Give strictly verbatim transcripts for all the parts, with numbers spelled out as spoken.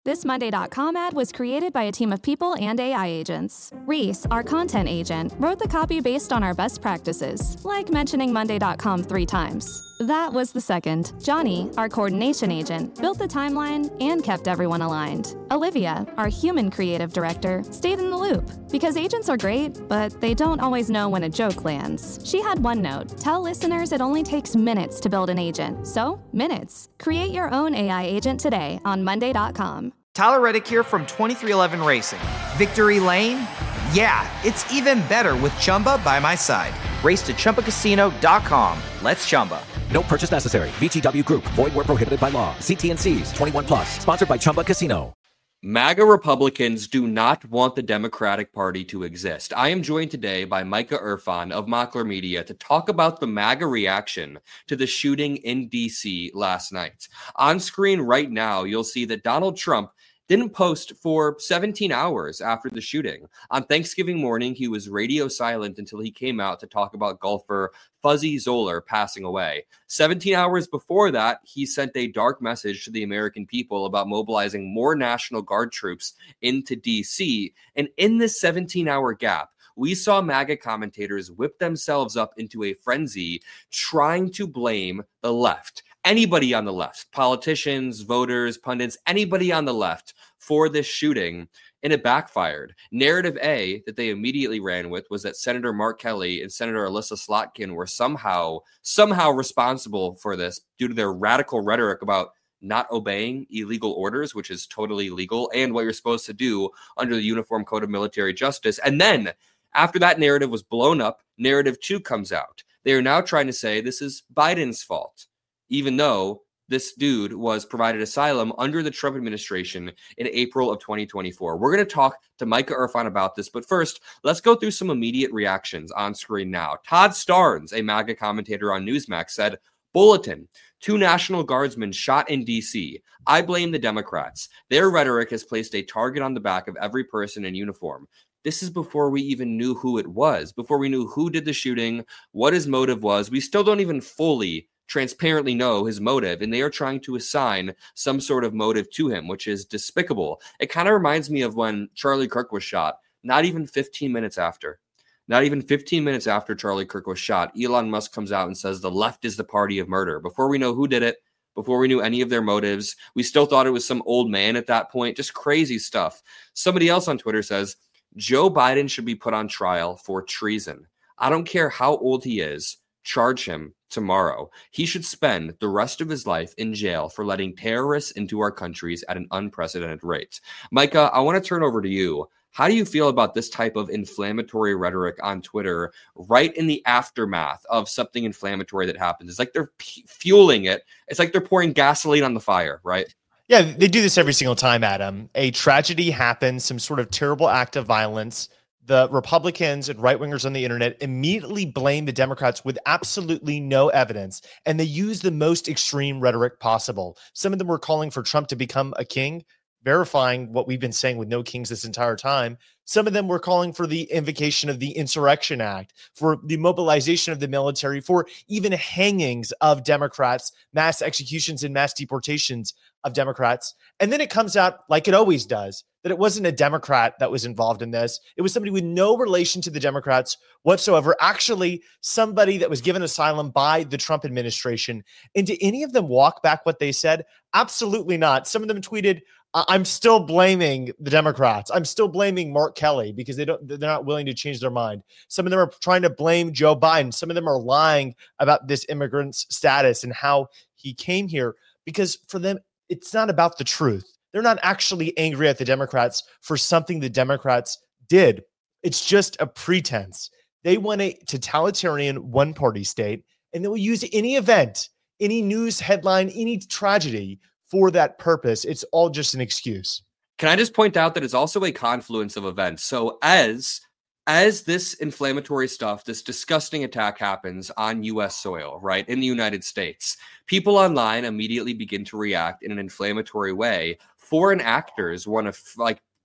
This Monday dot com ad was created by a team of people and A I agents. Reese, our content agent, wrote the copy based on our best practices, like mentioning Monday dot com three times. That was the second. Johnny, our coordination agent, built the timeline and kept everyone aligned. Olivia, our human creative director, stayed in the loop. Because agents are great, but they don't always know when a joke lands. She had one note: tell listeners it only takes minutes to build an agent. So, minutes. Create your own A I agent today on Monday dot com. Tyler Reddick here from twenty-three eleven Racing. Victory Lane? Yeah, it's even better with Chumba by my side. Race to Chumba Casino dot com. Let's Chumba. No purchase necessary. V G W Group. Void where prohibited by law. See T and C's. twenty-one plus. Sponsored by Chumba Casino. MAGA Republicans do not want the Democratic Party to exist. I am joined today by Micah Irfan of Mockler Media to talk about the MAGA reaction to the shooting in D C last night. On screen right now, you'll see that Donald Trump didn't post for seventeen hours after the shooting. On Thanksgiving morning, he was radio silent until he came out to talk about golfer Fuzzy Zoeller passing away. seventeen hours before that, he sent a dark message to the American people about mobilizing more National Guard troops into D C. And in this seventeen-hour gap, we saw MAGA commentators whip themselves up into a frenzy trying to blame the left. Anybody on the left, politicians, voters, pundits, anybody on the left for this shooting, and it backfired. Narrative A that they immediately ran with was that Senator Mark Kelly and Senator Alyssa Slotkin were somehow, somehow responsible for this due to their radical rhetoric about not obeying illegal orders, which is totally legal, and what you're supposed to do under the Uniform Code of Military Justice. And then, after that narrative was blown up, narrative two comes out. They are now trying to say this is Biden's fault, even though this dude was provided asylum under the Trump administration in April of twenty twenty-four. We're going to talk to Micah Irfan about this, but first, let's go through some immediate reactions on screen now. Todd Starnes, a MAGA commentator on Newsmax, said, "Bulletin, two National Guardsmen shot in D C. I blame the Democrats. Their rhetoric has placed a target on the back of every person in uniform." This is before we even knew who it was, before we knew who did the shooting, what his motive was. We still don't even fully transparently know his motive, and they are trying to assign some sort of motive to him, which is despicable. It kind of reminds me of when Charlie Kirk was shot, not even fifteen minutes after. Not even fifteen minutes after Charlie Kirk was shot, Elon Musk comes out and says the left is the party of murder. Before we know who did it, before we knew any of their motives, we still thought it was some old man at that point. Just crazy stuff. Somebody else on Twitter says, Joe Biden should be put on trial for treason. I don't care how old he is. Charge him tomorrow. He should spend the rest of his life in jail for letting terrorists into our countries at an unprecedented rate. Micah, I want to turn over to you. How do you feel about this type of inflammatory rhetoric on Twitter right in the aftermath of something inflammatory that happens? It's like they're p- fueling it. It's like they're pouring gasoline on the fire, right? Yeah, they do this every single time, Adam. A tragedy happens, some sort of terrible act of violence. The Republicans and right-wingers on the internet immediately blame the Democrats with absolutely no evidence, and they use the most extreme rhetoric possible. Some of them were calling for Trump to become a king, verifying what we've been saying with no kings this entire time. Some of them were calling for the invocation of the Insurrection Act, for the mobilization of the military, for even hangings of Democrats, mass executions and mass deportations of Democrats. And then it comes out, like it always does, that it wasn't a Democrat that was involved in this. It was somebody with no relation to the Democrats whatsoever, actually somebody that was given asylum by the Trump administration. And did any of them walk back what they said? Absolutely not. Some of them tweeted, I'm still blaming the Democrats. I'm still blaming Mark Kelly because they don't, they're not willing to change their mind. Some of them are trying to blame Joe Biden. Some of them are lying about this immigrant's status and how he came here, because for them, it's not about the truth. They're not actually angry at the Democrats for something the Democrats did. It's just a pretense. They want a totalitarian one-party state, and they will use any event, any news headline, any tragedy for that purpose. It's all just an excuse. Can I just point out that it's also a confluence of events? So as as this inflammatory stuff, this disgusting attack happens on U S soil, right, in the United States, people online immediately begin to react in an inflammatory way. Foreign actors want to like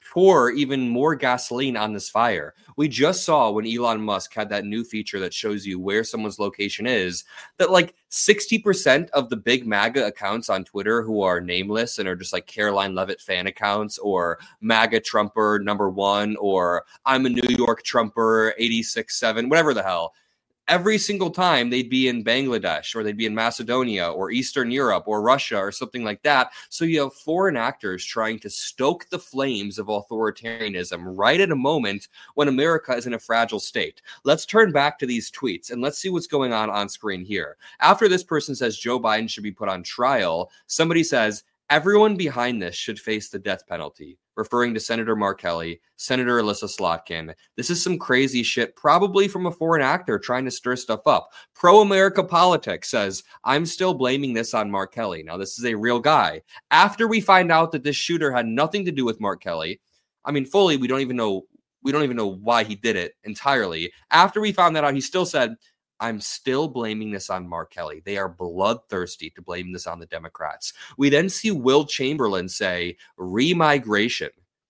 pour even more gasoline on this fire. We just saw when Elon Musk had that new feature that shows you where someone's location is, that like sixty percent of the big MAGA accounts on Twitter who are nameless and are just like Caroline Levitt fan accounts or MAGA Trumper number one or I'm a New York Trumper eighty-six seven, whatever the hell. Every single time they'd be in Bangladesh or they'd be in Macedonia or Eastern Europe or Russia or something like that. So you have foreign actors trying to stoke the flames of authoritarianism right at a moment when America is in a fragile state. Let's turn back to these tweets and let's see what's going on on screen here. After this person says Joe Biden should be put on trial, somebody says, everyone behind this should face the death penalty, referring to Senator Mark Kelly, Senator Alyssa Slotkin. This is some crazy shit, probably from a foreign actor trying to stir stuff up. Pro-America Politics says, I'm still blaming this on Mark Kelly. Now, this is a real guy. After we find out that this shooter had nothing to do with Mark Kelly, I mean, fully, we don't even know, we don't even know why he did it entirely. After we found that out, he still said, I'm still blaming this on Mark Kelly. They are bloodthirsty to blame this on the Democrats. We then see Will Chamberlain say remigration.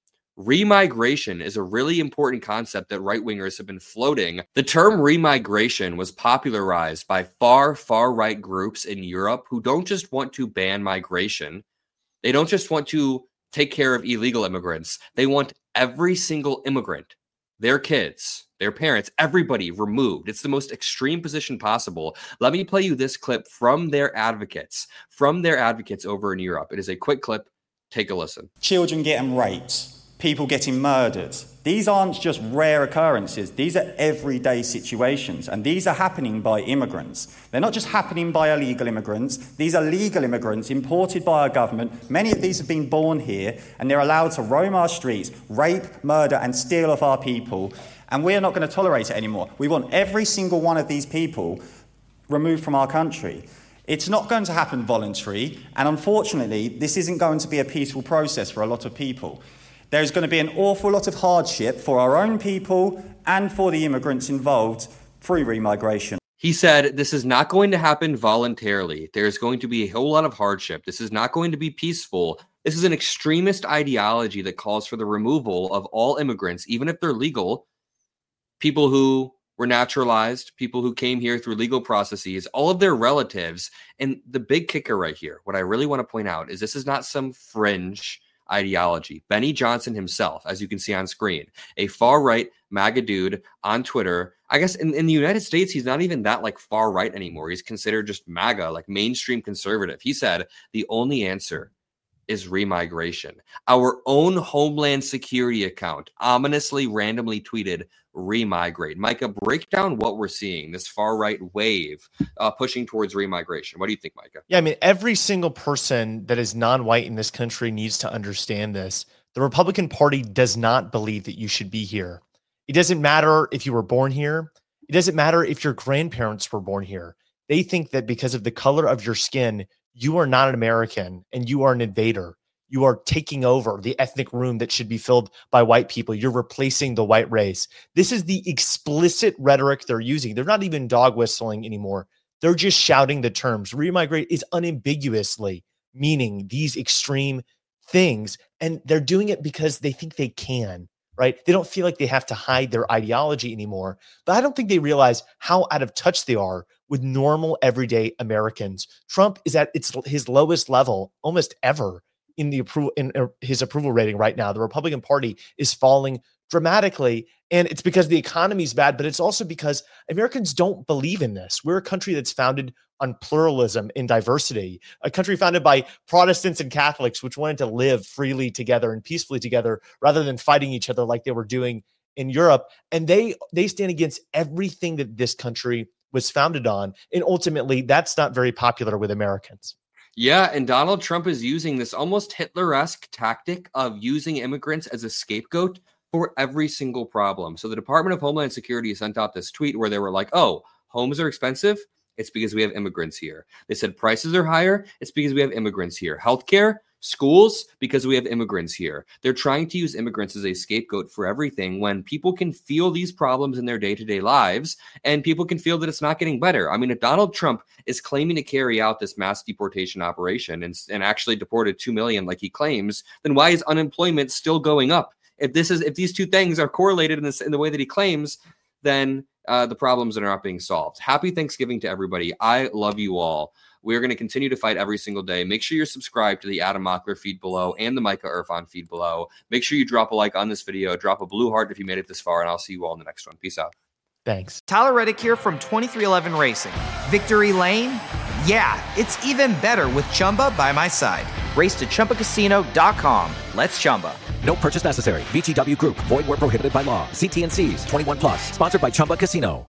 Remigration is a really important concept that right-wingers have been floating. The term remigration was popularized by far, far-right groups in Europe who don't just want to ban migration. They don't just want to take care of illegal immigrants. They want every single immigrant, their kids, their parents, everybody removed. It's the most extreme position possible. Let me play you this clip from their advocates, from their advocates over in Europe. It is a quick clip. Take a listen. Children getting raped, people getting murdered. These aren't just rare occurrences. These are everyday situations, and these are happening by immigrants. They're not just happening by illegal immigrants. These are legal immigrants imported by our government. Many of these have been born here, and they're allowed to roam our streets, rape, murder, and steal off our people. And we are not going to tolerate it anymore. We want every single one of these people removed from our country. It's not going to happen voluntary, and unfortunately, this isn't going to be a peaceful process for a lot of people. There's going to be an awful lot of hardship for our own people and for the immigrants involved through remigration. He said, this is not going to happen voluntarily. There's going to be a whole lot of hardship. This is not going to be peaceful. This is an extremist ideology that calls for the removal of all immigrants, even if they're legal, people who were naturalized, people who came here through legal processes, all of their relatives. And the big kicker right here, what I really want to point out is this is not some fringe ideology. Benny Johnson himself, as you can see on screen, a far-right MAGA dude on Twitter. I guess in, in the United States, he's not even that like far-right anymore. He's considered just MAGA, like mainstream conservative. He said the only answer is remigration. Our own Homeland Security account ominously randomly tweeted remigrate. Micah, break down what we're seeing, this far-right wave uh, pushing towards remigration. What do you think, Micah? Yeah, I mean, every single person that is non-white in this country needs to understand this. The Republican Party does not believe that you should be here. It doesn't matter if you were born here. It doesn't matter if your grandparents were born here. They think that because of the color of your skin, you are not an American and you are an invader. You are taking over the ethnic room that should be filled by white people. You're replacing the white race. This is the explicit rhetoric they're using. They're not even dog whistling anymore. They're just shouting the terms. Remigrate is unambiguously meaning these extreme things, and they're doing it because they think they can, right? They don't feel like they have to hide their ideology anymore, but I don't think they realize how out of touch they are with normal, everyday Americans. Trump is at its his lowest level almost ever in the approval in his approval rating right now. The Republican Party is falling dramatically, and it's because the economy is bad, but it's also because Americans don't believe in this. We're a country that's founded on pluralism and diversity, a country founded by Protestants and Catholics, which wanted to live freely together and peacefully together rather than fighting each other like they were doing in Europe. And they they stand against everything that this country was founded on. And ultimately, that's not very popular with Americans. Yeah, and Donald Trump is using this almost Hitler-esque tactic of using immigrants as a scapegoat for every single problem. So the Department of Homeland Security sent out this tweet where they were like, oh, homes are expensive. It's because we have immigrants here. They said prices are higher. It's because we have immigrants here. Healthcare, schools, because we have immigrants here. They're trying to use immigrants as a scapegoat for everything when people can feel these problems in their day-to-day lives and people can feel that it's not getting better. I mean, if Donald Trump is claiming to carry out this mass deportation operation and, and actually deported two million like he claims, then why is unemployment still going up if this is if these two things are correlated in this in the way that he claims, then uh, the problems are not being solved. Happy Thanksgiving to everybody. I love you all. We're going to continue to fight every single day. Make sure you're subscribed to the Adam Mockler feed below and the Micah Irfan feed below. Make sure you drop a like on this video, drop a blue heart if you made it this far, and I'll see you all in the next one. Peace out. Thanks. Tyler Reddick here from twenty-three eleven Racing. Victory Lane? Yeah, it's even better with Chumba by my side. Race to Chumba Casino dot com. Let's Chumba. No purchase necessary. V G W Group. Void where prohibited by law. See T N Cs. twenty-one plus. Sponsored by Chumba Casino.